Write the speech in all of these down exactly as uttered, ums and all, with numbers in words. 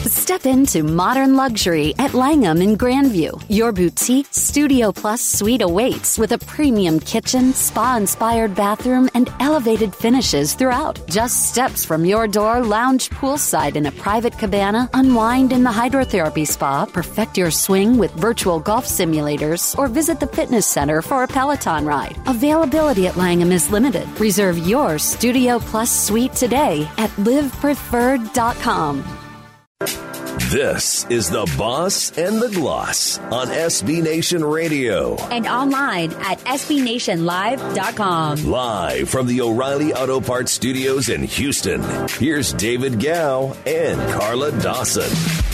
Step into modern luxury at Langham in Grandview. Your boutique Studio Plus suite awaits with a premium kitchen, spa-inspired bathroom, and elevated finishes throughout. Just steps from your door, lounge poolside in a private cabana, unwind in the hydrotherapy spa, perfect your swing with virtual golf simulators, or visit the fitness center for a Peloton ride. Availability at Langham is limited. Reserve your Studio Plus suite today at live preferred dot com. This is The Boss and the Gloss on S B Nation Radio. And online at S B Nation Live dot com. Live from the O'Reilly Auto Parts Studios in Houston, here's David Gow and Carla Dawson.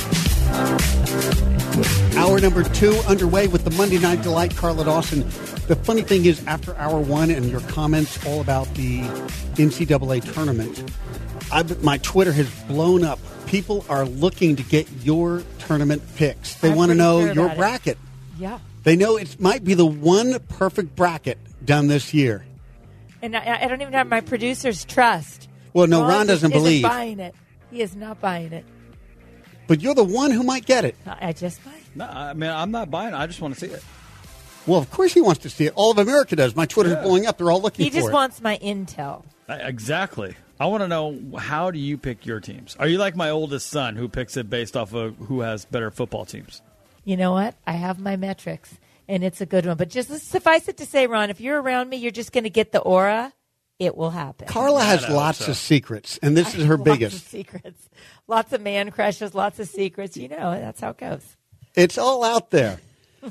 Hour number two underway with the Monday Night Delight, Carla Dawson. The funny thing is, after hour one and your comments all about the N C double A tournament, I, my Twitter has blown up. People are looking to get your tournament picks. They want to know sure your bracket. It. Yeah. They know it might be the one perfect bracket done this year. And I, I don't even have my producer's trust. Well, no, Ron, Ron doesn't isn't believe. buying it. He is not buying it. But you're the one who might get it. I just might. No, I mean, I'm not buying it. I just want to see it. Well, of course he wants to see it. All of America does. My Twitter's yeah. blowing up. They're all looking he for it. He just wants my intel. Exactly. I want to know, how do you pick your teams? Are you like my oldest son who picks it based off of who has better football teams? You know what? I have my metrics, and it's a good one. But just suffice it to say, Ron, if you're around me, you're just going to get the aura. It will happen. Carla has lots so. of secrets, and this I is her lots biggest. Lots of secrets. Lots of man crushes, lots of secrets. You know, that's how it goes. It's all out there.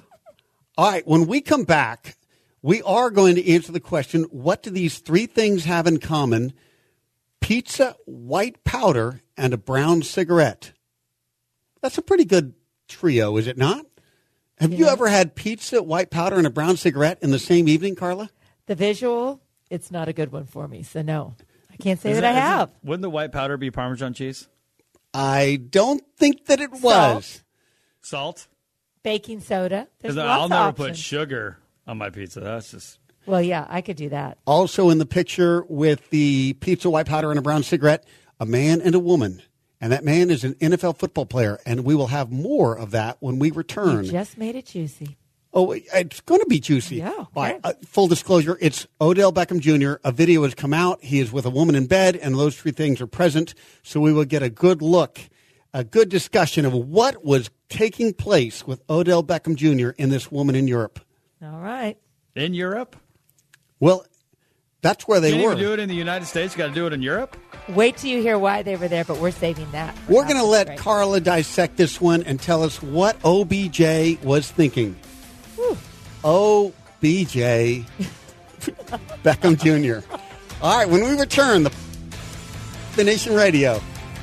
All right, when we come back, we are going to answer the question, what do these three things have in common? Pizza, white powder, and a brown cigarette. That's a pretty good trio, is it not? Have you, you know, ever had pizza, white powder, and a brown cigarette in the same evening, Carla? The visual, it's not a good one for me, so no. I can't say is that it, I have. It, wouldn't the white powder be Parmesan cheese? I don't think that it Salt. was. Salt? Baking soda. There's lots I'll of never options. put sugar on my pizza. That's just... Well, yeah, I could do that. Also in the picture with the pizza, white powder, and a brown cigarette, a man and a woman. And that man is an N F L football player. And we will have more of that when we return. You just made it juicy. Oh, it's going to be juicy. Yeah. Right. Uh, full disclosure, it's Odell Beckham Junior A video has come out. He is with a woman in bed, and those three things are present. So we will get a good look, a good discussion of what was taking place with Odell Beckham Junior in this woman in Europe. All right. In Europe? Well, that's where they you were. You do it in the United States. You got to do it in Europe. Wait till you hear why they were there, but we're saving that. We're going to let great. Carla dissect this one and tell us what O B J was thinking. Whew. O B J Beckham Junior All right, when we return, the, the Nation Radio.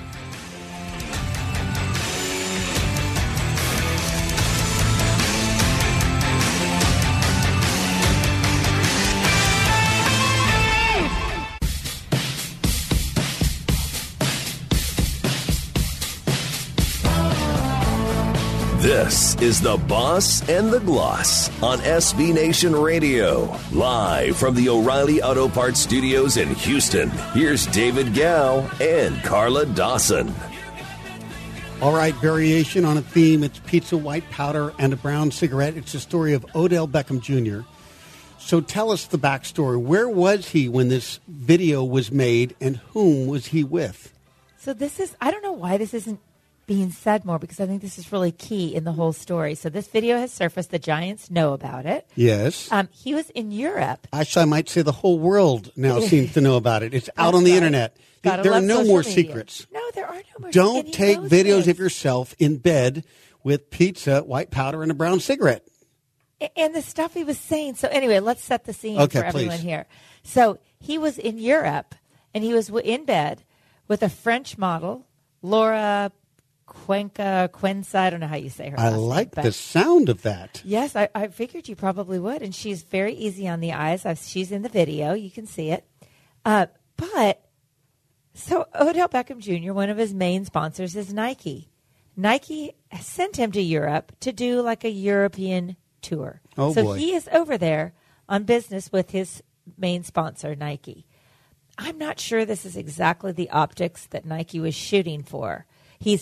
This is The Boss and the Gloss on S B Nation Radio. Live from the O'Reilly Auto Parts Studios in Houston, here's David Gow and Carla Dawson. All right, variation on a theme. It's pizza, white powder, and a brown cigarette. It's the story of Odell Beckham Junior So tell us the backstory. Where was he when this video was made, and whom was he with? So this is, I don't know why this isn't being said more, because I think this is really key in the whole story. So this video has surfaced. The Giants know about it. Yes. Um, he was in Europe. Actually, I might say the whole world now seems to know about it. It's out on the right. internet. Gotta there are love no social more media. secrets. No, there are no more Don't secrets. take videos of yourself in bed with pizza, white powder, and a brown cigarette. And the stuff he was saying. So anyway, let's set the scene okay, for everyone please. here. So he was in Europe, and he was in bed with a French model, Laura Cuenca, Quensa, I don't know how you say her I last like name, the sound of that. Yes, I, I figured you probably would. And she's very easy on the eyes. I've, she's in the video. You can see it. Uh, but, so Odell Beckham Junior, one of his main sponsors is Nike. Nike sent him to Europe to do like a European tour. Oh, so boy. he is over there on business with his main sponsor, Nike. I'm not sure this is exactly the optics that Nike was shooting for. He's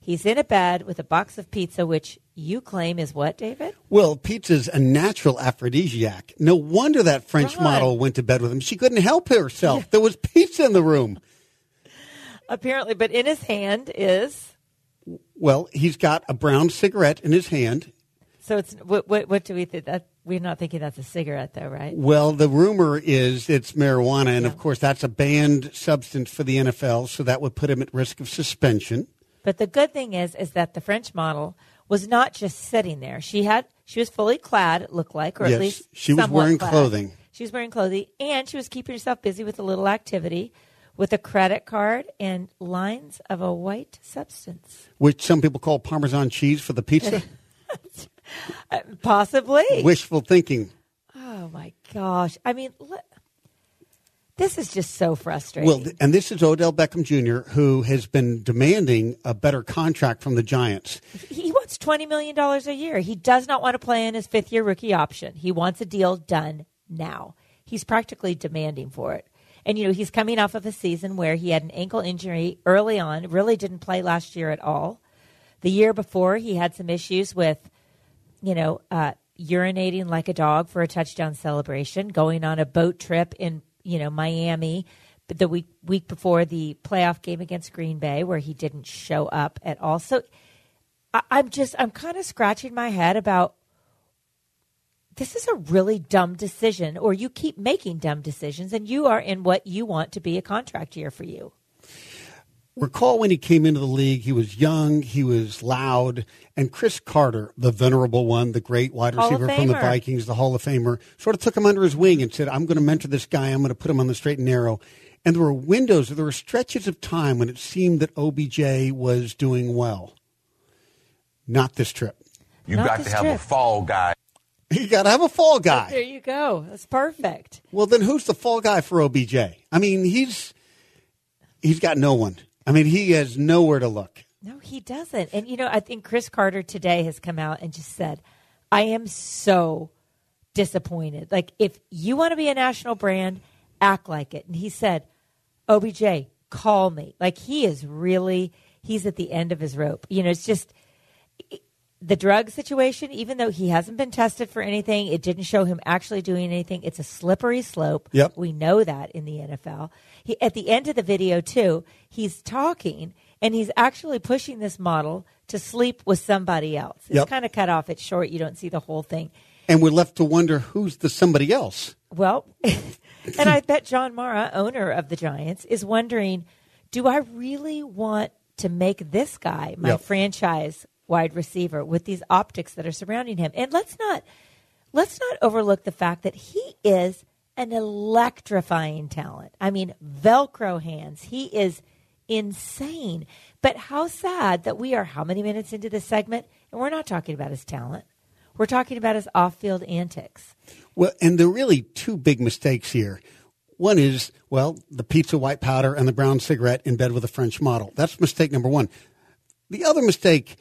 He's in a bed with a box of pizza, which you claim is what, David? Well, pizza's a natural aphrodisiac. No wonder that French Ron. model went to bed with him. She couldn't help herself. Yeah. There was pizza in the room. Apparently, but in his hand is... Well, he's got a brown cigarette in his hand. So it's what? What, what do we think? That we're not thinking that's a cigarette, though, right? Well, the rumor is it's marijuana, and yeah. of course, that's a banned substance for the N F L, so that would put him at risk of suspension. But the good thing is, is that the French model was not just sitting there. She had, she was fully clad. It looked like, or yes, at least she was wearing clad. clothing. She was wearing clothing, and she was keeping herself busy with a little activity, with a credit card and lines of a white substance, which some people call Parmesan cheese for the pizza. Possibly. Wishful thinking. Oh, my gosh. I mean, look, this is just so frustrating. Well, and this is Odell Beckham Junior, who has been demanding a better contract from the Giants. He wants twenty million dollars a year. He does not want to play in his fifth-year rookie option. He wants a deal done now. He's practically demanding for it. And, you know, he's coming off of a season where he had an ankle injury early on, really didn't play last year at all. The year before, he had some issues with, you know, uh, urinating like a dog for a touchdown celebration, going on a boat trip in, you know, Miami the week week before the playoff game against Green Bay, where he didn't show up at all. So I, I'm just, I'm kind of scratching my head about, this is a really dumb decision, or you keep making dumb decisions, and you are in what you want to be a contract year for you. Recall when he came into the league, he was young, he was loud, and Chris Carter, the venerable one, the great wide Hall receiver from the Vikings, the Hall of Famer, sort of took him under his wing and said, I'm going to mentor this guy, I'm going to put him on the straight and narrow. And there were windows, there were stretches of time when it seemed that O B J was doing well. Not this trip. You Not got this to have trip. a fall guy. You got to have a fall guy. There you go. That's perfect. Well, then who's the fall guy for O B J? I mean, he's he's got no one. I mean, he has nowhere to look. No, he doesn't. And, you know, I think Chris Carter today has come out and just said, I am so disappointed. Like, if you want to be a national brand, act like it. And he said, O B J, call me. Like, he is really, he's at the end of his rope. You know, it's just the drug situation, even though he hasn't been tested for anything, it didn't show him actually doing anything. It's a slippery slope. Yep. We know that in the N F L. He, at the end of the video, too, he's talking, and he's actually pushing this model to sleep with somebody else. It's Yep. kind of cut off. It's short. You don't see the whole thing. And we're left to wonder who's the somebody else. Well, and I bet John Mara, owner of the Giants, is wondering, do I really want to make this guy my Yep. franchise wide receiver with these optics that are surrounding him? And let's not let's not overlook the fact that he is an electrifying talent. I mean, Velcro hands. He is insane. But how sad that we are how many minutes into this segment, and we're not talking about his talent. We're talking about his off-field antics. Well, and there are really two big mistakes here. One is, well, the pizza white powder and the brown cigarette in bed with a French model. That's mistake number one. The other mistake,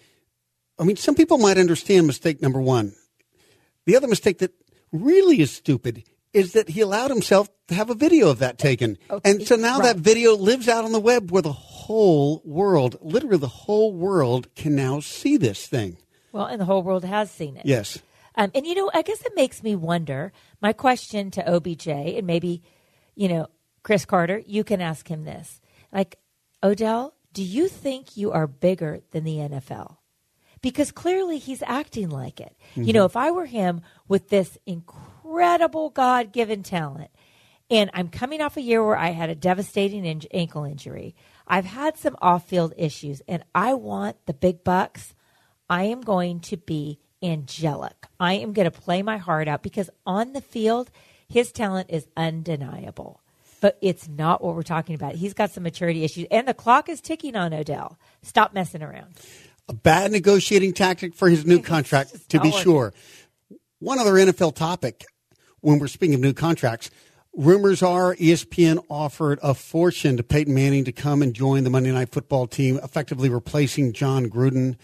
I mean, some people might understand mistake number one. The other mistake that really is stupid is that he allowed himself to have a video of that taken. Okay, and so now right. that video lives out on the web where the whole world, literally the whole world, can now see this thing. Well, and the whole world has seen it. Yes. Um, and, you know, I guess it makes me wonder, my question to O B J, and maybe, you know, Chris Carter, you can ask him this. Like, Odell, do you think you are bigger than the N F L? Because clearly he's acting like it. Mm-hmm. You know, if I were him with this incredible God-given talent, and I'm coming off a year where I had a devastating in- ankle injury, I've had some off-field issues, and I want the big bucks, I am going to be angelic. I am going to play my heart out, because on the field, his talent is undeniable. But it's not what we're talking about. He's got some maturity issues, and the clock is ticking on Odell. Stop messing around. A bad negotiating tactic for his new contract, to be working. sure. One other N F L topic, when we're speaking of new contracts, rumors are E S P N offered a fortune to Peyton Manning to come and join the Monday Night Football team, effectively replacing John Gruden.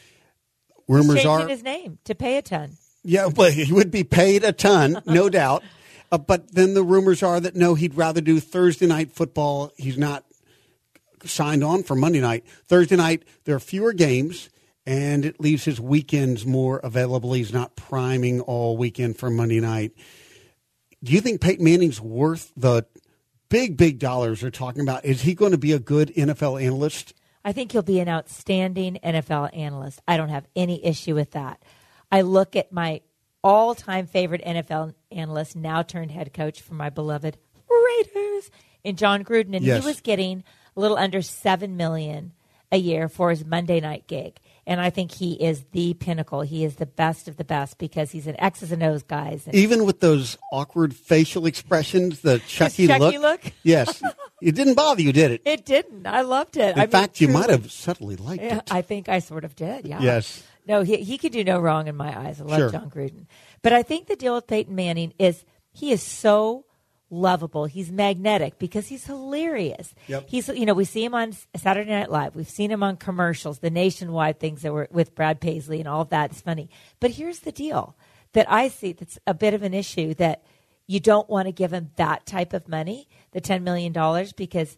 Rumors He's changing are his name to pay a ton. Yeah, well, he would be paid a ton, no doubt. Uh, but then the rumors are that, no, he'd rather do Thursday Night Football. He's not signed on for Monday night. Thursday night, there are fewer games, and it leaves his weekends more available. He's not priming all weekend for Monday night. Do you think Peyton Manning's worth the big, big dollars they're talking about? Is he going to be a good N F L analyst? I think he'll be an outstanding N F L analyst. I don't have any issue with that. I look at my all-time favorite N F L analyst, now turned head coach for my beloved Raiders, in John Gruden, and Yes. he was getting a little under seven million dollars a year for his Monday night gig. And I think he is the pinnacle. He is the best of the best because he's an X's and O's guys. And Even with those awkward facial expressions, the Chucky, Chucky look? look? Yes. It didn't bother you, did it? it didn't. I loved it. In I fact, mean, you might truly. have subtly liked Yeah, it. I think I sort of did, yeah. Yes. No, he he could do no wrong in my eyes. I love Sure. John Gruden. But I think the deal with Peyton Manning is he is so lovable. He's magnetic because he's hilarious. Yep. He's, you know, we see him on Saturday Night Live. We've seen him on commercials, the nationwide things that were with Brad Paisley and all of that is funny. But here's the deal that I see that's a bit of an issue, that you don't want to give him that type of money, the ten million dollars, because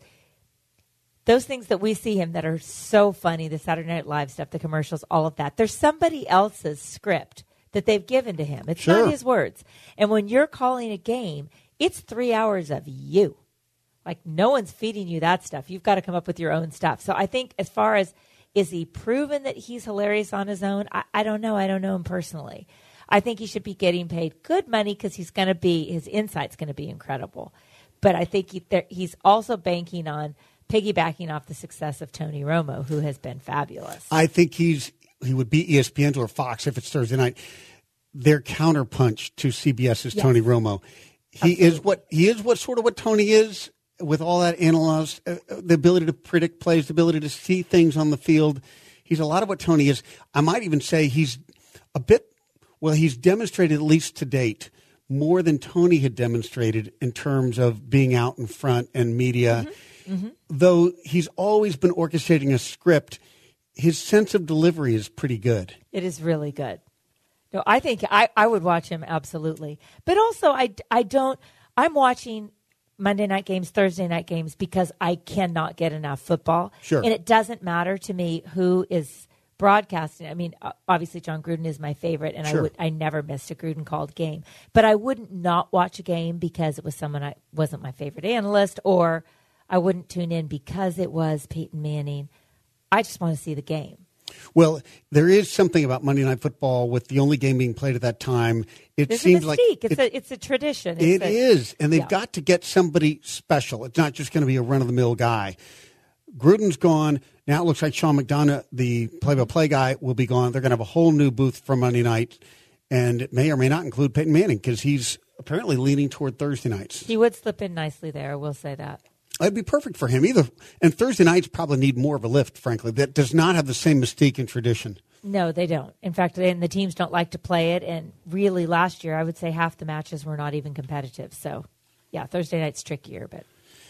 those things that we see him that are so funny, the Saturday Night Live stuff, the commercials, all of that, there's somebody else's script that they've given to him. It's Sure. not his words. And when you're calling a game, it's three hours of you. Like, no one's feeding you that stuff. You've got to come up with your own stuff. So I think as far as, is he proven that he's hilarious on his own? I, I don't know. I don't know him personally. I think he should be getting paid good money because he's going to be, his insight's going to be incredible. But I think he, there, he's also banking on piggybacking off the success of Tony Romo, who has been fabulous. I think he's he would be ESPN's or Fox if it's Thursday night. Their counterpunch to CBS's Yes. Tony Romo. He Absolutely. is what he is. What sort of what Tony is with all that analyze, uh, the ability to predict plays, the ability to see things on the field. He's a lot of what Tony is. I might even say he's a bit. Well, he's demonstrated, at least to date, more than Tony had demonstrated in terms of being out in front and media. Mm-hmm. Mm-hmm. Though he's always been orchestrating a script, his sense of delivery is pretty good. It is really good. No, I think I, I would watch him absolutely. But also, I, I don't, I'm watching Monday night games, Thursday night games because I cannot get enough football. Sure. And it doesn't matter to me who is broadcasting. I mean, obviously John Gruden is my favorite, and Sure. I would I never missed a Gruden called game. But I wouldn't not watch a game because it was someone I wasn't my favorite analyst, or I wouldn't tune in because it was Peyton Manning. I just want to see the game. Well, there is something about Monday Night Football with the only game being played at that time. It There's seems a like mystique. It's it, a it's a tradition. it It's a- is, and they've yeah. got to get somebody special. It's not just going to be a run-of-the-mill guy. Gruden's gone. Now it looks like Sean McDonough, the play-by-play guy, will be gone. They're going to have a whole new booth for Monday night, and it may or may not include Peyton Manning because he's apparently leaning toward Thursday nights. He would slip in nicely there. I will say that. It'd be perfect for him. Either and Thursday nights probably need more of a lift, frankly. That does not have the same mystique and tradition. No, they don't. In fact, they, and the teams don't like to play it. And really, last year, I would say half the matches were not even competitive. So, yeah, Thursday night's trickier, but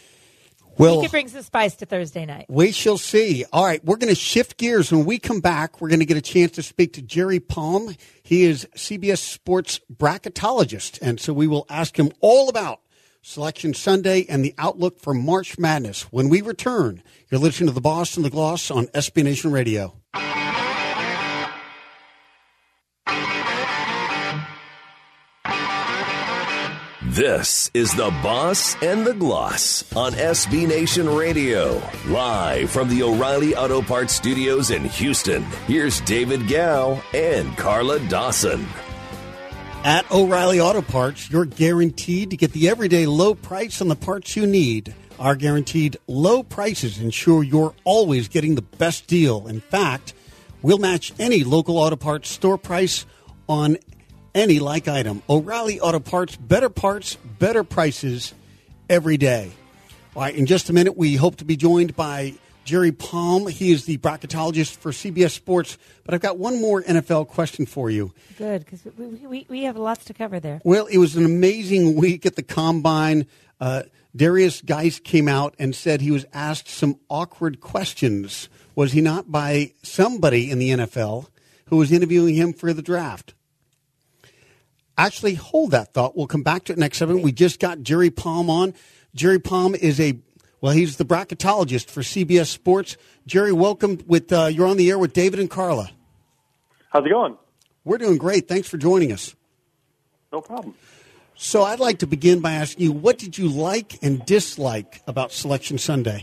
Well, he could bring some spice to Thursday night. we shall see. All right, we're going to shift gears. When we come back, we're going to get a chance to speak to Jerry Palm. He is C B S Sports bracketologist, and so we will ask him all about Selection Sunday and the outlook for March Madness. When we return, you're listening to The Boss and the Gloss on S B Nation Radio. This is The Boss and the Gloss on S B Nation Radio. Live from the O'Reilly Auto Parts Studios in Houston, here's David Gow and Carla Dawson. At O'Reilly Auto Parts, you're guaranteed to get the everyday low price on the parts you need. Our guaranteed low prices ensure you're always getting the best deal. In fact, we'll match any local auto parts store price on any like item. O'Reilly Auto Parts, better parts, better prices every day. All right, in just a minute, we hope to be joined by Jerry Palm. He is the bracketologist for C B S Sports. But I've got one more N F L question for you. Good, because we, we, we have lots to cover there. Well, it was an amazing week at the Combine. Uh, Darius Geis came out and said he was asked some awkward questions. Was he not, by somebody in the N F L who was interviewing him for the draft? Actually, hold that thought. We'll come back to it next segment. We just got Jerry Palm on. Jerry Palm is a Well, he's the bracketologist for C B S Sports. Jerry, welcome. With uh, you're on the air with David and Carla. How's it going? We're doing great. Thanks for joining us. No problem. So I'd like to begin by asking you, what did you like and dislike about Selection Sunday?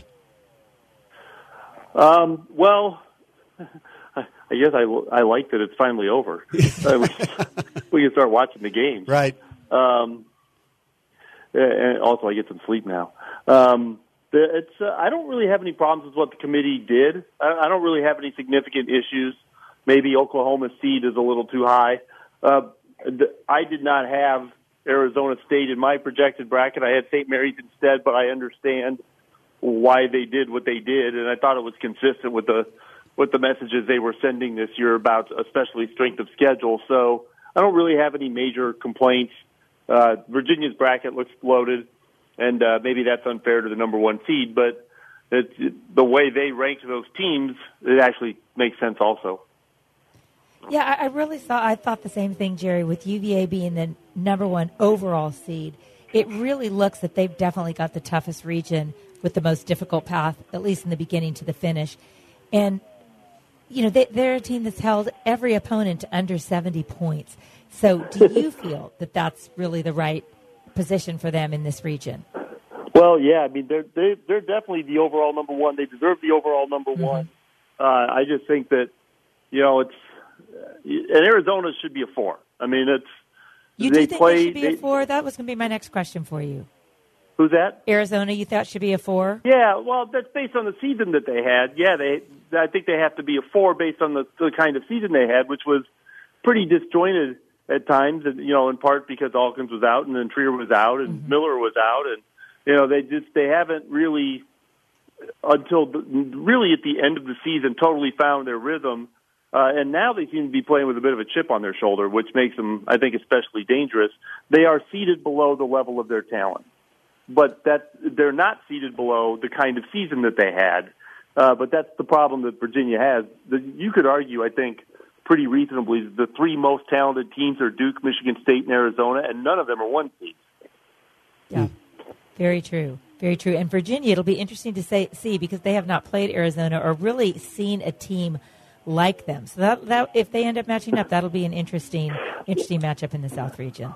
Um, well, I guess I, I like that it's finally over. uh, we, we can start watching the games. Right. Um, and also, I get some sleep now. Um, it's uh, I don't really have any problems with what the committee did. I, I don't really have any significant issues. Maybe Oklahoma's seed is a little too high. Uh, I did not have Arizona State in my projected bracket. I had Saint Mary's instead, but I understand why they did what they did, and I thought it was consistent with the with the messages they were sending this year about especially strength of schedule. So I don't really have any major complaints. Uh, Virginia's bracket looks loaded, and uh, maybe that's unfair to the number one seed, but it, it, the way they ranked those teams, it actually makes sense also. Yeah, I, I really thought I thought the same thing, Jerry, with U V A being the number one overall seed. It really looks that they've definitely got the toughest region with the most difficult path, at least in the beginning to the finish. And, you know, they, they're a team that's held every opponent to under seventy points. So do you feel that that's really the right position for them in this region? Well, yeah, I mean, they're, they're, they're definitely the overall number one. They deserve the overall number mm-hmm. one. Uh, I just think that, you know, it's, and Arizona should be a four. I mean, it's, You they do think play, they should be they, a four? That was going to be my next question for you. Who's that? Arizona, you thought should be a four? Yeah, well, that's based on the season that they had. Yeah, they. I think they have to be a four based on the, the kind of season they had, which was pretty disjointed at times, and you know, in part because Alkins was out and then Trier was out and mm-hmm. Miller was out, and you know, they just they haven't really until the, really at the end of the season totally found their rhythm. Uh, and now they seem to be playing with a bit of a chip on their shoulder, which makes them, I think, especially dangerous. They are seated below the level of their talent, but that they're not seated below the kind of season that they had. Uh, but that's the problem that Virginia has. The, you could argue, I think, pretty reasonably, the three most talented teams are Duke, Michigan State, and Arizona, and none of them are one seeds. Yeah, very true. Very true. And Virginia, it'll be interesting to say, see because they have not played Arizona or really seen a team like them. So that, that if they end up matching up, that'll be an interesting, interesting matchup in the South region.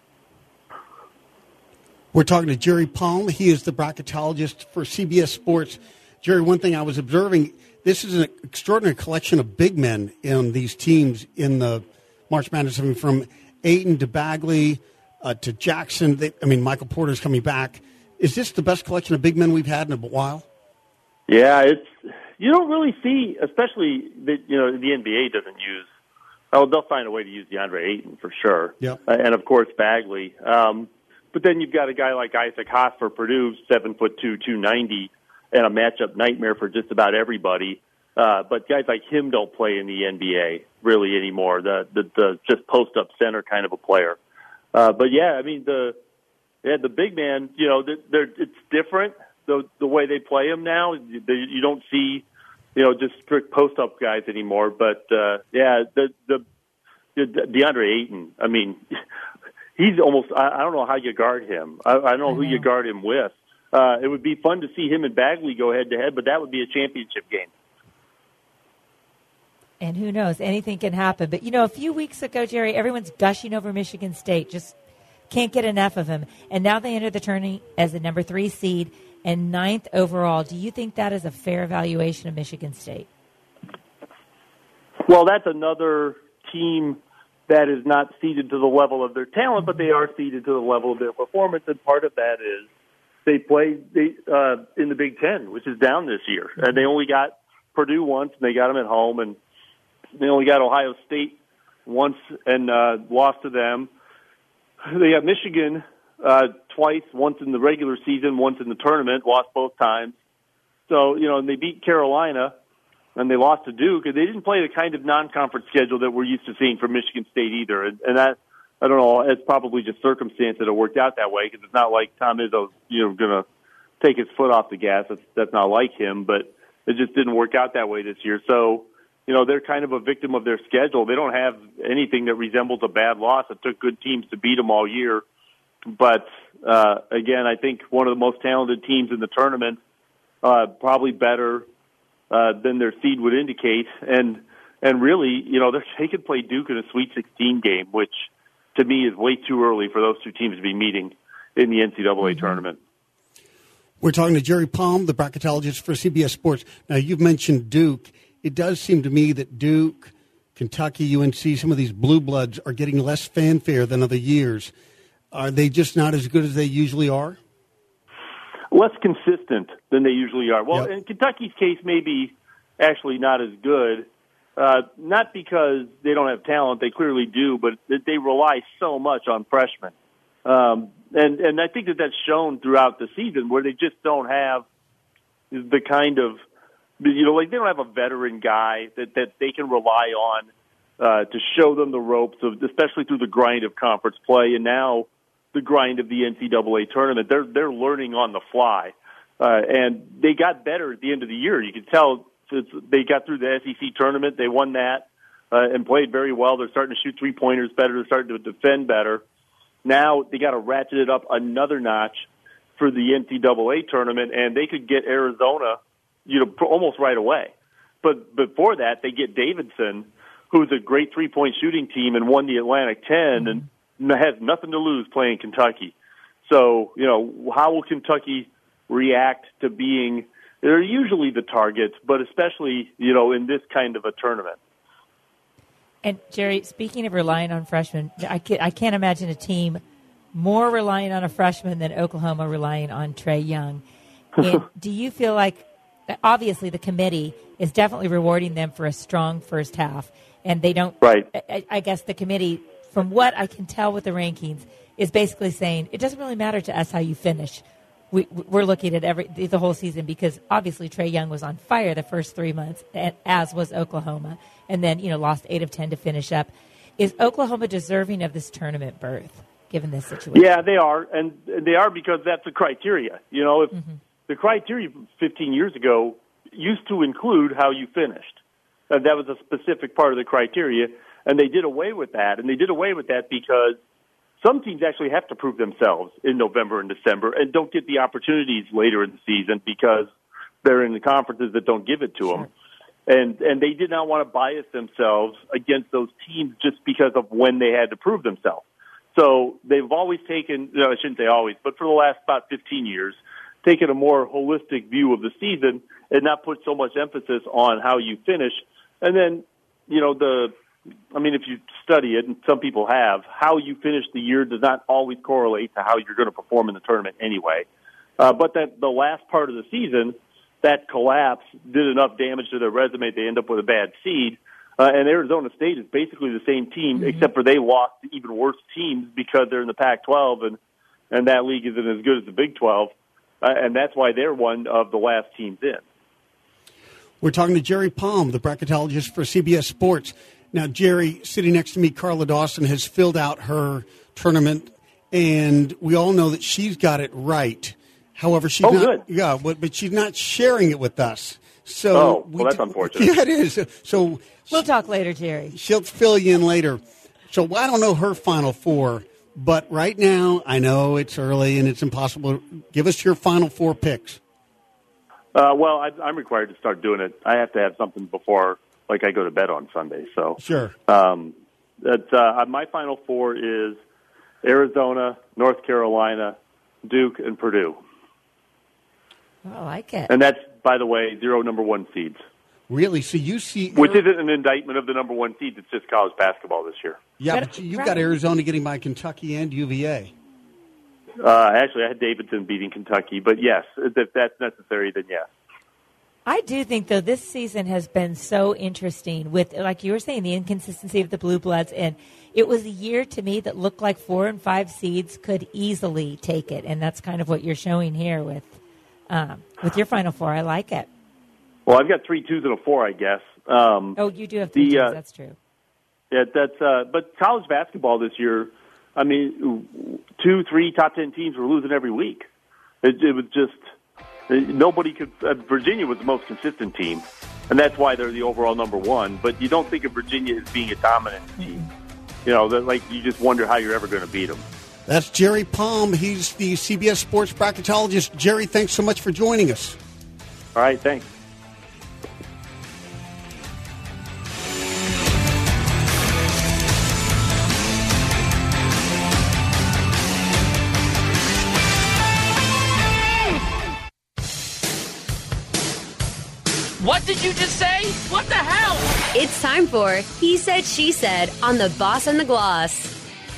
We're talking to Jerry Palm. He is the bracketologist for C B S Sports. Jerry, one thing I was observing, this is an extraordinary collection of big men in these teams in the March Madness. I mean, from Ayton to Bagley uh, to Jackson. They, I mean, Michael Porter's coming back. Is this the best collection of big men we've had in a while? Yeah, it's you don't really see, especially that you know the N B A doesn't use. Oh, they'll find a way to use DeAndre Ayton for sure. Yep. Uh, and of course Bagley. Um, but then you've got a guy like Isaac Haas for Purdue, seven foot two, two ninety, and a matchup nightmare for just about everybody. Uh, but guys like him don't play in the N B A really anymore. The the, the just post up center kind of a player. Uh, but yeah, I mean the yeah the big man. You know, they're, they're, it's different. The the way they play him now, they, you don't see, you know, just strict post up guys anymore. But uh, yeah, the the, the DeAndre Ayton. I mean, he's almost. I, I don't know how you guard him. I, I don't know I who know. you guard him with. Uh, it would be fun to see him and Bagley go head to head, but that would be a championship game. And who knows? Anything can happen. But you know, a few weeks ago, Jerry, everyone's gushing over Michigan State. Just can't get enough of him. And now they enter the tourney as the number three seed and ninth overall. Do you think that is a fair evaluation of Michigan State? Well, that's another team that is not seeded to the level of their talent, but they are seeded to the level of their performance, and part of that is they played they, uh, in the Big Ten, which is down this year, and they only got Purdue once, and they got them at home, and they only got Ohio State once and uh, lost to them. They got Michigan uh, twice, once in the regular season, once in the tournament, lost both times. So, you know, and they beat Carolina, and they lost to Duke, and they didn't play the kind of non-conference schedule that we're used to seeing from Michigan State either. And, and that, I don't know, it's probably just circumstance that it worked out that way, because it's not like Tom Izzo's, you know, going to take his foot off the gas. That's, that's not like him, but it just didn't work out that way this year. So, you know, they're kind of a victim of their schedule. They don't have anything that resembles a bad loss. It took good teams to beat them all year. But, uh, again, I think one of the most talented teams in the tournament uh, probably better uh, than their seed would indicate. And and really, you know, they could play Duke in a Sweet sixteen game, which to me is way too early for those two teams to be meeting in the N C double A mm-hmm. tournament. We're talking to Jerry Palm, the bracketologist for C B S Sports. Now, you've mentioned Duke. It does seem to me that Duke, Kentucky, U N C, some of these blue bloods are getting less fanfare than other years. Are they just not as good as they usually are? Less consistent than they usually are. Well, yep. in Kentucky's case, maybe actually not as good. Uh, not because they don't have talent, they clearly do, but they rely so much on freshmen. Um, and, and I think that that's shown throughout the season where they just don't have the kind of, you know, like they don't have a veteran guy that, that they can rely on uh, to show them the ropes, of, especially through the grind of conference play and now the grind of the N C double A tournament. They're, they're learning on the fly. Uh, and they got better at the end of the year. You could tell they got through the S E C tournament. They won that uh, and played very well. They're starting to shoot three-pointers better. They're starting to defend better. Now they got to ratchet it up another notch for the N C double A tournament, and they could get Arizona, you know, almost right away. But before that, they get Davidson, who's a great three-point shooting team and won the Atlantic ten and has nothing to lose playing Kentucky. So, you know, how will Kentucky react to being – they're usually the targets, but especially, you know, in this kind of a tournament. And, Jerry, speaking of relying on freshmen, I can't, I can't imagine a team more relying on a freshman than Oklahoma relying on Trae Young. And do you feel like, obviously the committee is definitely rewarding them for a strong first half, and they don't, right. I, I guess the committee, from what I can tell with the rankings, is basically saying it doesn't really matter to us how you finish. We, we're looking at every the whole season because obviously Trae Young was on fire the first three months, as was Oklahoma, and then you know lost eight of ten to finish up. Is Oklahoma deserving of this tournament berth, given this situation? Yeah, they are, and they are because that's the criteria. You know, if mm-hmm. the criteria fifteen years ago used to include how you finished, and that was a specific part of the criteria, and they did away with that, and they did away with that because some teams actually have to prove themselves in November and December and don't get the opportunities later in the season because they're in the conferences that don't give it to sure. them. And and they did not want to bias themselves against those teams just because of when they had to prove themselves. So they've always taken, no, I shouldn't say always, but for the last about fifteen years, taken a more holistic view of the season and not put so much emphasis on how you finish. And then, you know, the I mean, if you study it, and some people have, how you finish the year does not always correlate to how you're going to perform in the tournament anyway. Uh, but that the last part of the season, that collapse did enough damage to their resume, they end up with a bad seed. Uh, and Arizona State is basically the same team, mm-hmm. except for they lost to even worse teams because they're in the Pac twelve, and, and that league isn't as good as the Big twelve. Uh, and that's why they're one of the last teams in. We're talking to Jerry Palm, the bracketologist for C B S Sports. Now, Jerry, sitting next to me, Carla Dawson, has filled out her tournament, and we all know that she's got it right. However, she's oh, not, good. yeah, but, but she's not sharing it with us. So oh, well, we that's d- unfortunate. Yeah, it is. So we'll talk later, Jerry. She'll fill you in later. So I don't know her Final Four, but right now, I know it's early and it's impossible. Give us your Final Four picks. Uh, well, I, I'm required to start doing it. I have to have something before. Like I go to bed on Sunday, so sure. Um, that uh, my Final Four is Arizona, North Carolina, Duke, and Purdue. Oh, I like it. And that's, by the way, zero number one seeds. Really? So you see, which isn't an indictment of the number one seeds. It's just college basketball this year. Yeah, but you've got Arizona getting by Kentucky and U V A. Uh, actually, I had Davidson beating Kentucky, but yes, if that's necessary, then yes. I do think, though, this season has been so interesting with, like you were saying, the inconsistency of the Blue Bloods. And it was a year to me that looked like four and five seeds could easily take it. And that's kind of what you're showing here with um, with your Final Four. I like it. Well, I've got three twos and a four, I guess. Um, oh, you do have three the, twos. Uh, that's true. Yeah, that's. Uh, but college basketball this year, I mean, two, three top ten teams were losing every week. It, it was just... Nobody could. Uh, Virginia was the most consistent team, and that's why they're the overall number one. But you don't think of Virginia as being a dominant team. You know, like you just wonder how you're ever going to beat them. That's Jerry Palm. He's the C B S Sports bracketologist. Jerry, thanks so much for joining us. All right, thanks. What did you just say? What the hell? It's time for He Said, She Said on The Boss and the Gloss.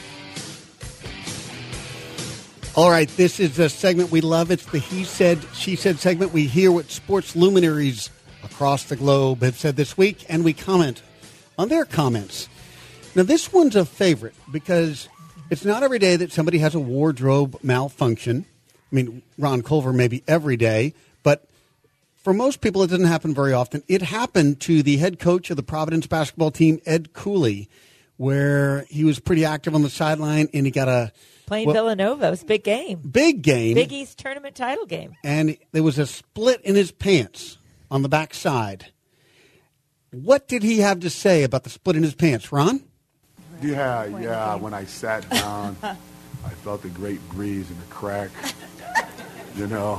All right, this is a segment we love. It's the He Said, She Said segment. We hear what sports luminaries across the globe have said this week, and we comment on their comments. Now, this one's a favorite because it's not every day that somebody has a wardrobe malfunction. I mean, Ron Culver maybe every day, but for most people, it doesn't happen very often. It happened to the head coach of the Providence basketball team, Ed Cooley, where he was pretty active on the sideline, and he got a Playing well, Villanova. It was a big game. Big game. Big East tournament title game. And there was a split in his pants on the back side. What did he have to say about the split in his pants, Ron? Yeah, yeah. When I sat down, I felt a great breeze in the crack. You know,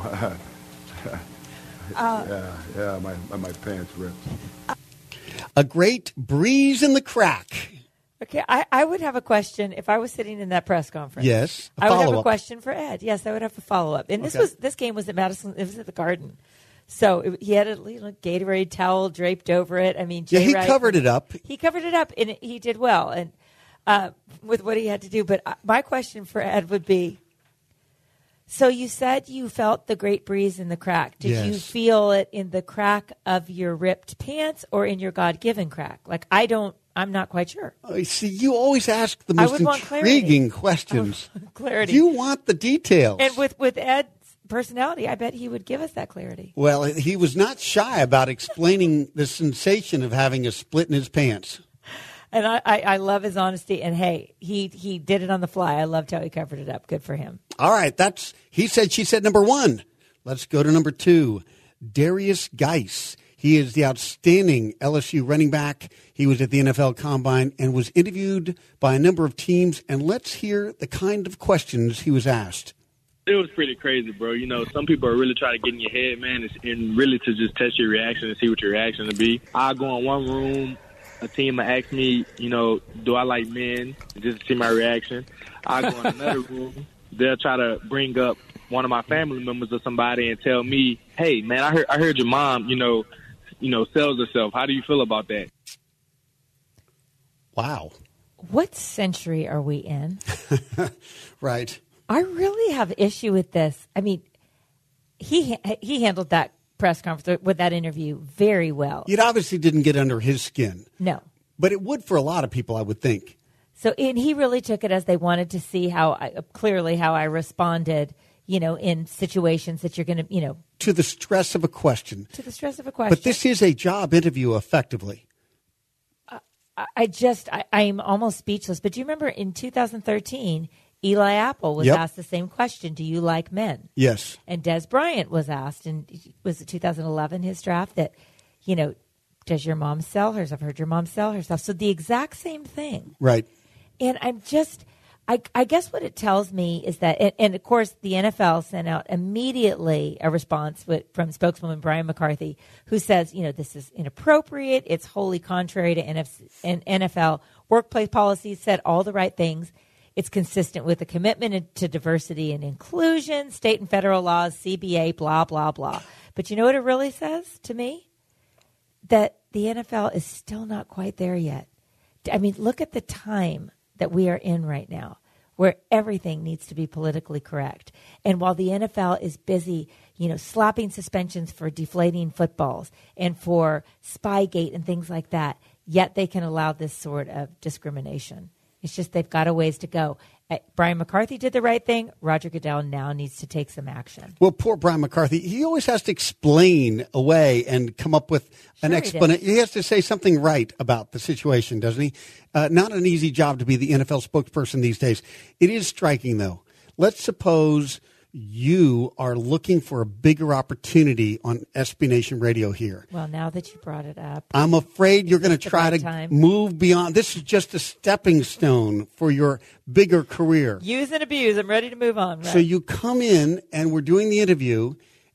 uh, yeah, yeah. My my pants ripped. A great breeze in the crack. Okay, I, I would have a question if I was sitting in that press conference. Yes, a I would have a follow-up. question for Ed. Yes, I would have a follow up. And this Okay. was this game was at Madison. It was at the Garden, so it, he had a little Gatorade towel draped over it. I mean, Yeah, Jay he Wright- covered it up. He covered it up, and he did well, and uh, with what he had to do. But uh, my question for Ed would be: so you said you felt the great breeze in the crack. Did you Yes. feel it in the crack of your ripped pants or in your God-given crack? Like I don't. I'm not quite sure. Oh, see, you always ask the I most would want intriguing clarity. questions. I would want clarity. You want the details. And with, with Ed's personality, I bet he would give us that clarity. Well, he was not shy about explaining the sensation of having a split in his pants. And I, I, I love his honesty. And hey, he, he did it on the fly. I loved how he covered it up. Good for him. All right, that's he said, she said number one. Let's go to number two. Darius Geis. He is the outstanding L S U running back. He was at the N F L Combine and was interviewed by a number of teams. And let's hear the kind of questions he was asked. It was pretty crazy, bro. You know, some people are really trying to get in your head, man, and really to just test your reaction and see what your reaction will be. I go in one room, a team will ask me, you know, do I like men, just to see my reaction. I go in another room, they'll try to bring up one of my family members or somebody and tell me, hey, man, I heard I heard your mom, you know, you know, sells herself. How do you feel about that? Wow. What century are we in? Right. I really have issue with this. I mean, he he handled that press conference with that interview very well. It obviously didn't get under his skin. No. But it would for a lot of people, I would think. So, and he really took it as they wanted to see how I, clearly how I responded, you know, in situations that you're going to, you know. To the stress of a question. To the stress of a question. But this is a job interview, effectively. I, I just, I, I'm almost speechless. But do you remember in two thousand thirteen, Eli Apple was Yep. asked the same question, do you like men? Yes. And Des Bryant was asked, and was it two thousand eleven, his draft, that, you know, does your mom sell hers? I've heard your mom sell herself. So the exact same thing. Right. And I'm just, I, I guess what it tells me is that, and, and of course, the N F L sent out immediately a response with, from spokeswoman Brian McCarthy, who says, you know, this is inappropriate. It's wholly contrary to N F L workplace policies, said all the right things. It's consistent with the commitment to diversity and inclusion, state and federal laws, C B A, blah, blah, blah. But you know what it really says to me? That the N F L is still not quite there yet. I mean, look at the time that we are in right now, where everything needs to be politically correct. And while the N F L is busy, you know, slapping suspensions for deflating footballs and for Spygate and things like that, yet they can allow this sort of discrimination. It's just they've got a ways to go. Uh, Brian McCarthy did the right thing. Roger Goodell now needs to take some action. Well, poor Brian McCarthy, he always has to explain away and come up with an Sure he explanation. does. He has to say something right about the situation, doesn't he? Uh, not an easy job to be the N F L spokesperson these days. It is striking, though. Let's suppose you are looking for a bigger opportunity on S B Nation Radio here. Well, now that you brought it up, I'm afraid you're going to It's the try right to time. move beyond. This is just a stepping stone for your bigger career. use and abuse. I'm ready to move on. Right? So you come in and we're doing the interview,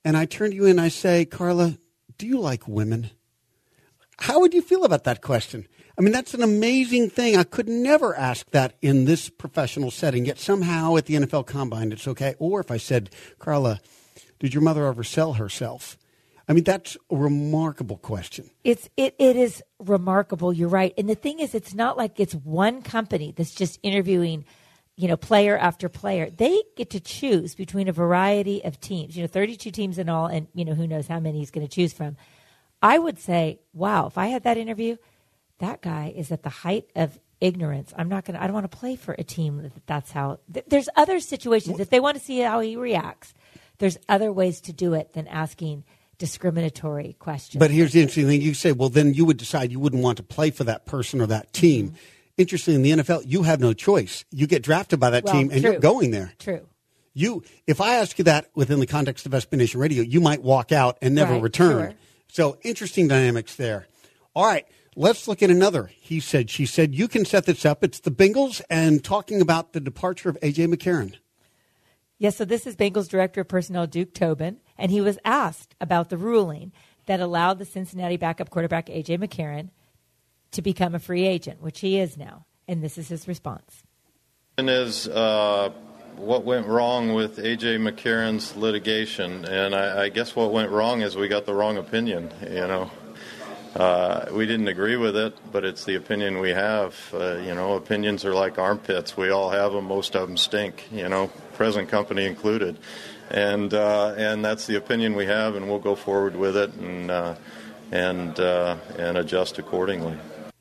and I turn to you and I say, Carla, do you like women? How would you feel about that question? I mean, that's an amazing thing. I could never ask that in this professional setting, yet somehow at the N F L Combine it's okay. Or if I said, Carla, did your mother ever sell herself? I mean, that's a remarkable question. It's it it is remarkable. You're right. And the thing is, it's not like it's one company that's just interviewing, you know, player after player. They get to choose between a variety of teams, you know, thirty-two teams in all, and, you know, who knows how many he's going to choose from. I would say, wow, if I had that interview, that guy is at the height of ignorance. I'm not going to, I don't want to play for a team that that's how, th- there's other situations. If they want to see how he reacts, there's other ways to do it than asking discriminatory questions. But here's the interesting thing. You say, well, then you would decide you wouldn't want to play for that person or that team. Mm-hmm. Interesting, in the N F L, you have no choice. You get drafted by that well, team, and true. you're going there. True. You, if I ask you that within the context of S B Nation Radio, you might walk out and never right, return. Sure. So interesting dynamics there. All right, let's look at another. He said, she said, you can set this up. It's the Bengals and talking about the departure of A J. McCarron. Yes, so this is Bengals Director of Personnel, Duke Tobin, and he was asked about the ruling that allowed the Cincinnati backup quarterback, A J. McCarron, to become a free agent, which he is now. And this is his response. And is uh, what went wrong with A J. McCarron's litigation, and I, I guess what went wrong is we got the wrong opinion, you know. Uh, we didn't agree with it, but it's the opinion we have. Uh, you know, opinions are like armpits. We all have them. Most of them stink, you know, present company included. And uh, and that's the opinion we have, and we'll go forward with it and uh, and uh, and adjust accordingly.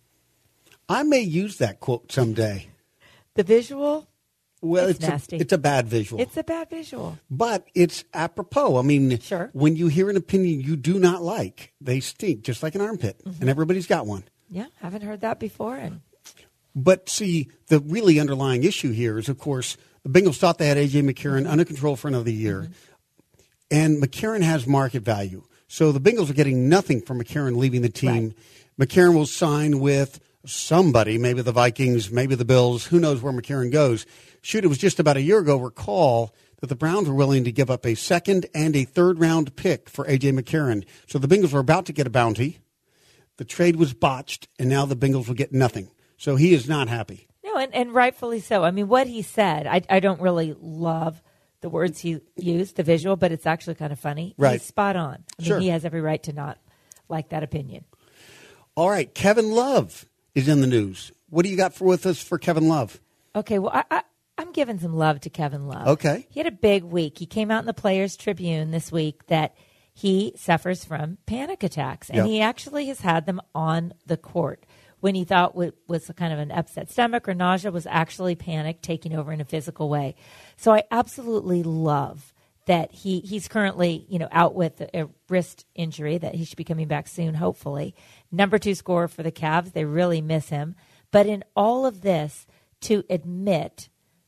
I may use that quote someday. The visual? Well, it's, it's nasty. A, it's a bad visual. It's a bad visual. But it's apropos. I mean, sure. When you hear an opinion you do not like, they stink, just like an armpit. Mm-hmm. And everybody's got one. Yeah, haven't heard that before. And But see, the really underlying issue here is, of course, the Bengals thought they had A J. McCarron mm-hmm. under control for another year. Mm-hmm. And McCarron has market value. So the Bengals are getting nothing from McCarron leaving the team. Right. McCarron will sign with somebody, maybe the Vikings, maybe the Bills. Who knows where McCarron goes? Shoot, it was just about a year ago, recall, that the Browns were willing to give up a second and a third-round pick for A J. McCarron. So the Bengals were about to get a bounty. The trade was botched, and now the Bengals will get nothing. So he is not happy. No, and, and rightfully so. I mean, what he said, I, I don't really love the words he used, the visual, but it's actually kind of funny. Right. He's spot on. I mean, sure. He has every right to not like that opinion. All right, Kevin Love is in the news. What do you got for with us for Kevin Love? Okay, well, I, I, I'm giving some love to Kevin Love. Okay. He had a big week. He came out in the Players Tribune this week that he suffers from panic attacks, and yep. he actually has had them on the court. When he thought it was kind of an upset stomach or nausea, was actually panic taking over in a physical way. So I absolutely love that he, he's currently, you know, out with a wrist injury, that he should be coming back soon, hopefully. Number two scorer for the Cavs. They really miss him. But in all of this, to admit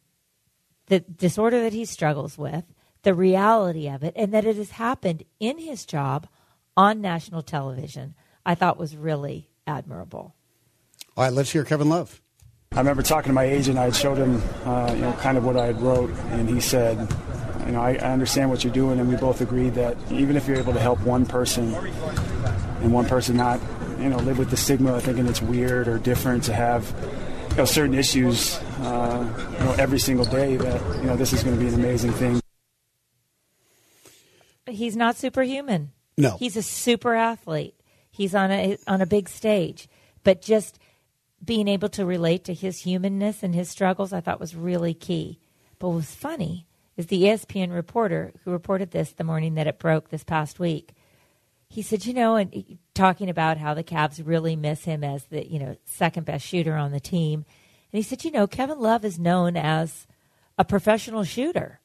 the disorder that he struggles with, the reality of it, and that it has happened in his job on national television, I thought was really admirable. All right, let's hear Kevin Love. I remember talking to my agent. I had showed him, uh, you know, kind of what I had wrote, and he said, you know, I, I understand what you're doing, and we both agreed that even if you're able to help one person and one person not, you know, live with the stigma of thinking it's weird or different to have, you know, certain issues, uh, you know, every single day, that, you know, this is going to be an amazing thing. He's not superhuman. No. He's a super athlete. He's on a on a big stage. But just being able to relate to his humanness and his struggles, I thought was really key. But what was funny is the E S P N reporter who reported this the morning that it broke this past week. He said, you know, and talking about how the Cavs really miss him as the, you know, second best shooter on the team. And he said, you know, Kevin Love is known as a professional shooter.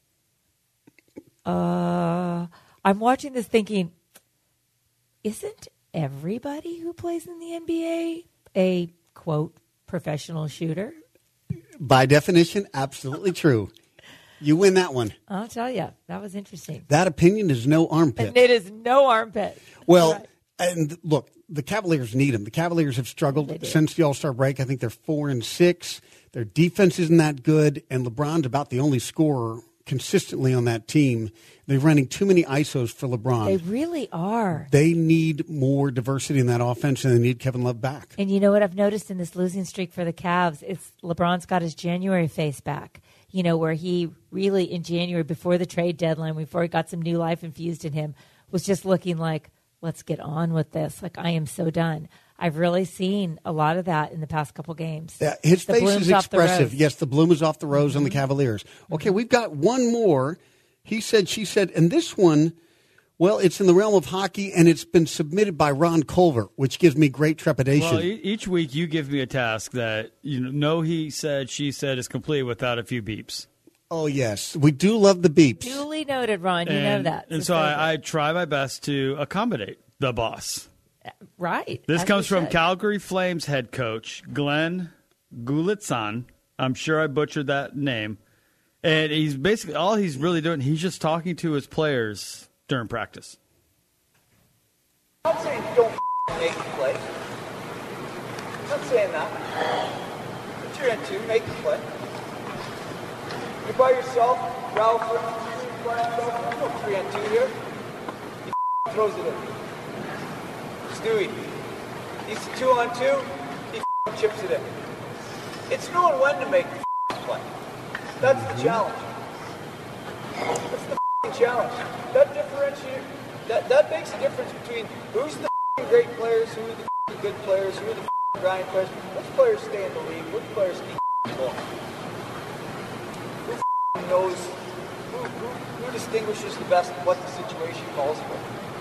Uh, I'm watching this thinking, isn't everybody who plays in the N B A a, quote, professional shooter? By definition, absolutely true. You win that one. I'll tell you. That was interesting. That opinion is no armpit. And it is no armpit. Well, right. And look, the Cavaliers need him. The Cavaliers have struggled since the All-Star break. I think they're four and six. Their defense isn't that good, and LeBron's about the only scorer consistently on that team. They're running too many I S Os for LeBron. They really are. They need more diversity in that offense, and they need Kevin Love back. And you know what I've noticed in this losing streak for the Cavs? It's LeBron's got his January face back. You know, where he really, in January, before the trade deadline, before he got some new life infused in him, was just looking like, let's get on with this. Like, I am so done. I've really seen a lot of that in the past couple games. Yeah, his The face bloom's is off the expressive. rose. Yes, the bloom is off the rose Mm-hmm. on the Cavaliers. Okay, we've got one more. He said, she said, and this one, well, it's in the realm of hockey, and it's been submitted by Ron Culver, which gives me great trepidation. Well, e- each week you give me a task that, you know, no he said, she said is complete without a few beeps. Oh, yes. We do love the beeps. Duly noted, Ron. You and, know that. And It's so a favorite. I, I try my best to accommodate the boss. Right. This as comes we from should. Calgary Flames head coach Glenn Gulitson. I'm sure I butchered that name. And he's basically, all he's really doing, he's just talking to his players during practice. I'm not saying don't make the play. I'm not saying that. But you're in two, make the play. You're by yourself, Ralph, by yourself. There's no three on two here. He throws it in. Stewie. He's two on two. He chips it in. It's knowing when to make the play. That's the challenge. That's the challenge. That differentiates. That that makes a difference between who's the great players, who are the good players, who are the grind players. Which players stay in the league? Which players keep going? Who knows? Who, who, who distinguishes the best what the situation calls for?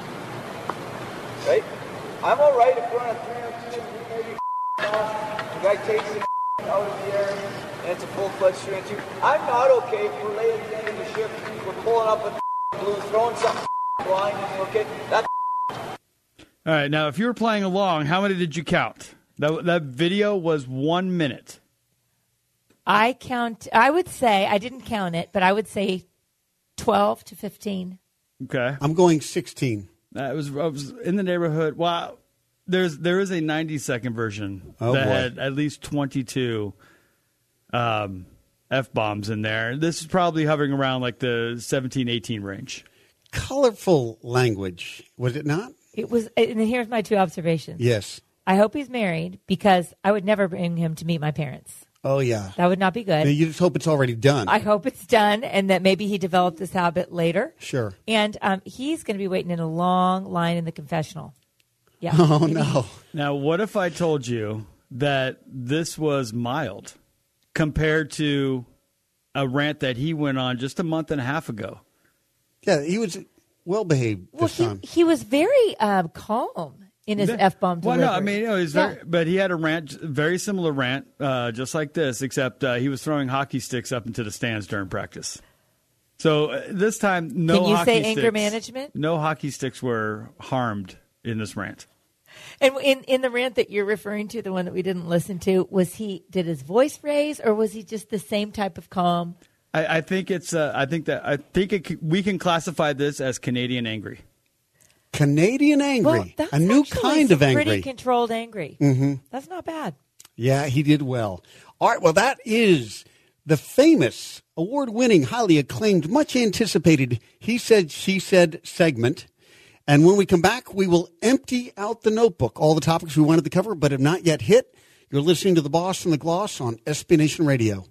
Right? I'm all right if we're on a three on two and we maybe off. The guy takes it out of the air and it's a full-fledged three on two. I'm not okay if we're late at the end of the shift. We're pulling up a blue, throwing something blind. Okay, that's All right, now if you were playing along, how many did you count? That that video was one minute. I count, I would say, I didn't count it, but I would say twelve to fifteen. Okay. I'm going sixteen. That was, I was in the neighborhood. Wow. There's there is a ninety second version Oh, that boy. had at least twenty-two um, F-bombs in there. This is probably hovering around like the seventeen, eighteen range. Colorful language, was it not? It was, and here's my two observations. Yes. I hope he's married because I would never bring him to meet my parents. Oh, yeah. That would not be good. You just hope it's already done. I hope it's done and that maybe he developed this habit later. Sure. And um, he's going to be waiting in a long line in the confessional. Yeah. Oh, no. Now, what if I told you that this was mild compared to a rant that he went on just a month and a half ago? Yeah, he was well behaved Well, this he, time. he was very uh, calm in his F-bomb Well, delivery. no, I mean, you know, he's Yeah. very, but he had a rant, very similar rant, uh, just like this, except uh, he was throwing hockey sticks up into the stands during practice. So uh, this time, no Can you hockey say anger sticks- management? No hockey sticks were harmed in this rant. And in, in the rant that you're referring to, the one that we didn't listen to, was he, did his voice raise or was he just the same type of calm? I, I think it's. Uh, I think that. I think it, c- we can classify this as Canadian angry. Canadian angry. Well, that's a new actually kind some of angry. pretty controlled angry. Mm-hmm. That's not bad. Yeah, he did well. All right, well, that is the famous, award-winning, highly acclaimed, much anticipated He Said, She Said segment. And when we come back, we will empty out the notebook, all the topics we wanted to cover but have not yet hit. You're listening to The Boss and the Gloss on S B Nation Radio.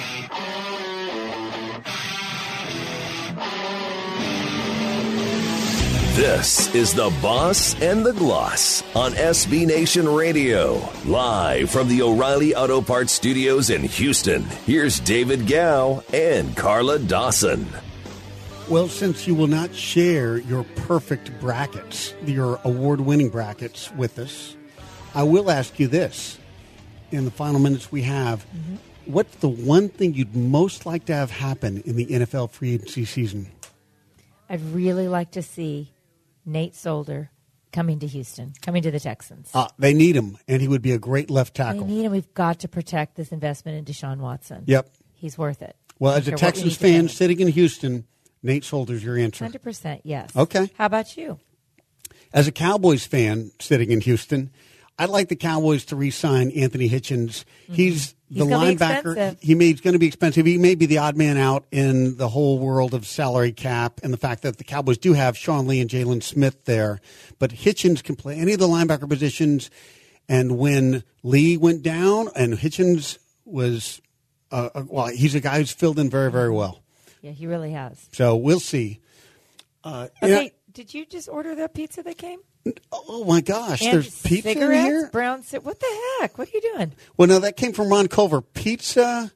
This is The Boss and the Gloss on S B Nation Radio. Live from the O'Reilly Auto Parts Studios in Houston, here's David Gow and Carla Dawson. Well, since you will not share your perfect brackets, your award-winning brackets with us, I will ask you this. In the final minutes we have, Mm-hmm. what's the one thing you'd most like to have happen in the N F L free agency season? I'd really like to see Nate Solder coming to Houston, coming to the Texans. Uh, they need him, and he would be a great left They tackle. need him. We've got to protect this investment in Deshaun Watson. Yep. He's worth it. Well, I as a don't care what we Texans need to fan pay. sitting in Houston, Nate Solder's your answer. one hundred percent, yes. Okay. How about you? As a Cowboys fan sitting in Houston, I'd like the Cowboys to re-sign Anthony Hitchens. Mm-hmm. He's the He's linebacker. He may, he's going to be expensive. He may be the odd man out in the whole world of salary cap and the fact that the Cowboys do have Sean Lee and Jalen Smith there. But Hitchens can play any of the linebacker positions. And when Lee went down and Hitchens was, uh, well, he's a guy who's filled in very, very well. Yeah, he really has. So we'll see. Uh, okay, yeah. Did you just order that pizza that came? Oh, my gosh. And There's pizza in here? Brown, what the heck? What are you doing? Well, no, that came from Ron Culver. Pizza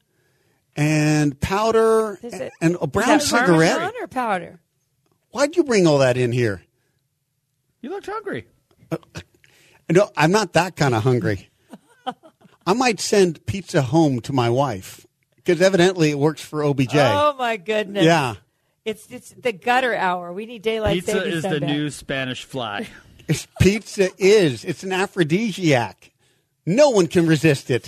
and powder Is it, and a brown is that cigarette. Parmesan or powder? Why'd you bring all that in here? You looked hungry. Uh, no, I'm not that kind of hungry. I might send pizza home to my wife because evidently it works for O B J. Oh, my goodness. Yeah. It's it's the gutter hour. We need daylight Pizza savings is time the back. new Spanish fly. Pizza is. It's an aphrodisiac. No one can resist it.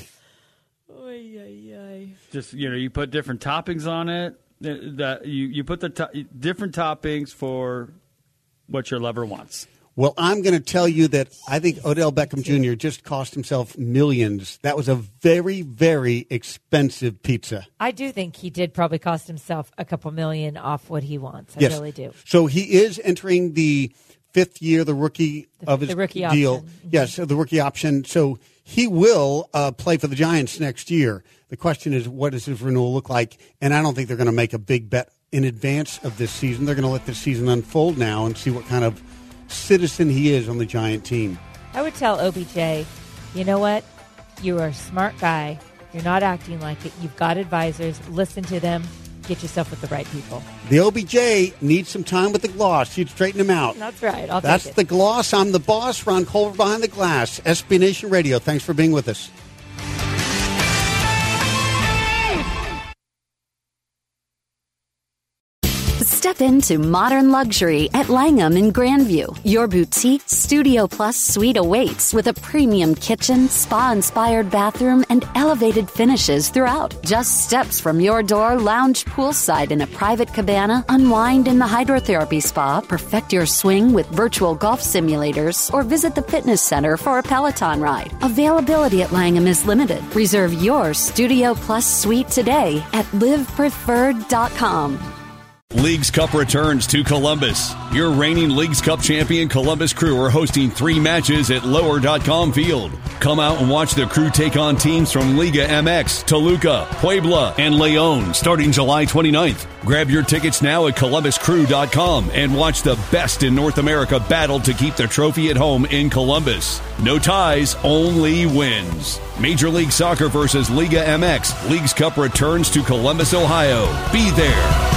Oy, oy, oy. Just, you know, you put different toppings on it. That you, you put the to- different toppings for what your lover wants. Well, I'm going to tell you that I think Odell Beckham Junior just cost himself millions. That was a very, very expensive pizza. I do think he did probably cost himself a couple million off what he wants. I yes. really do. So he is entering the fifth year, the rookie the, of his the rookie deal. Option. Mm-hmm. Yes, the rookie option. So he will uh, play for the Giants next year. The question is, what does his renewal look like? And I don't think they're going to make a big bet in advance of this season. They're going to let this season unfold now and see what kind of citizen he is on the Giant team. I would tell O B J, you know what? You are a smart guy. You're not acting like it. You've got advisors. Listen to them. Get yourself with the right people. The O B J needs some time with the gloss. You'd straighten him out. That's right. I'll That's take it. the gloss. I'm the boss. Ron Culver behind the glass. S B Nation Radio. Thanks for being with us. Step into modern luxury at Langham in Grandview. Your boutique Studio Plus suite awaits with a premium kitchen, spa-inspired bathroom, and elevated finishes throughout. Just steps from your door, lounge poolside in a private cabana, unwind in the hydrotherapy spa, perfect your swing with virtual golf simulators, or visit the fitness center for a Peloton ride. Availability at Langham is limited. Reserve your Studio Plus suite today at live preferred dot com. Leagues Cup returns to Columbus. Your reigning Leagues Cup champion Columbus Crew are hosting three matches at lower dot com Field. Come out and watch the Crew take on teams from Liga M X, Toluca, Puebla, and León starting July twenty-ninth. Grab your tickets now at columbus crew dot com and watch the best in North America battle to keep the trophy at home in Columbus. No ties, only wins. Major League Soccer versus Liga M X. Leagues Cup returns to Columbus, Ohio. Be there.